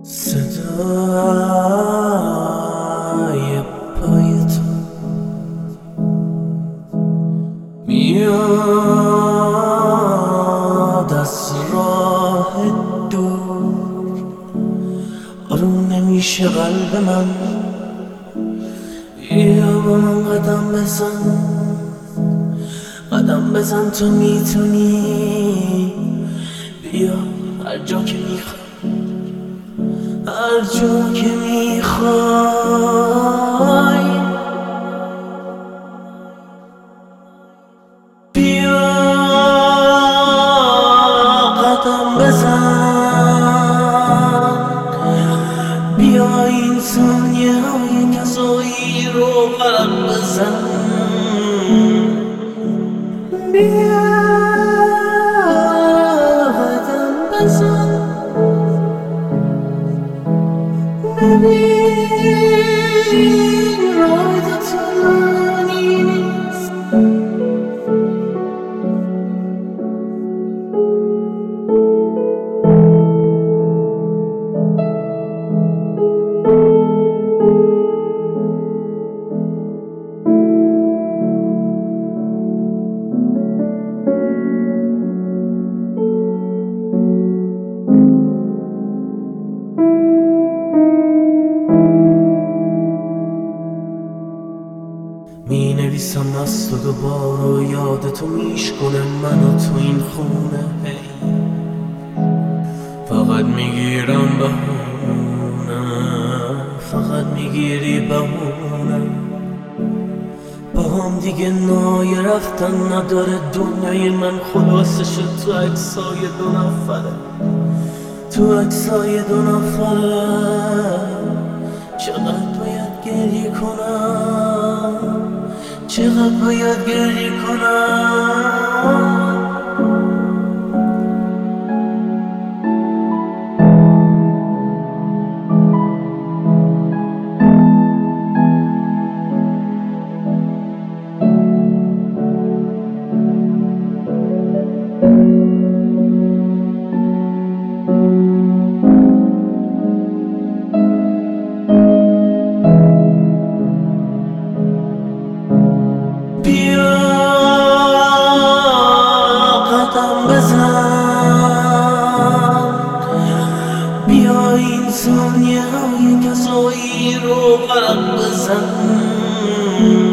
صدای پای تو میاد از راه دور، آروم نمیشه قلب من. بیا با من قدم بزن تو میتونی. بیا هر جا که میخوای، هر جا که میخوای. بیا قدم بزن، بیا این ثانیه های کسایی رو غرق بزن. بیا قدم بزن، ببین راه طولانی نیست. می نویسم از تو دوباره، یاد تو میشکنه من و تو این خونه. فقط میگیرم بهونه، فقط میگیری بهونه. با هم دیگه نای رفتن نداره، دنیای من خلاصه شد تو عکسای دو نفره، تو عکسای دو نفره. چقدر باید گریه کنم، چقدر باید گریه کنم. بیا قدم بزن، بیا این ثانیه های کسایی رو غرق بزن.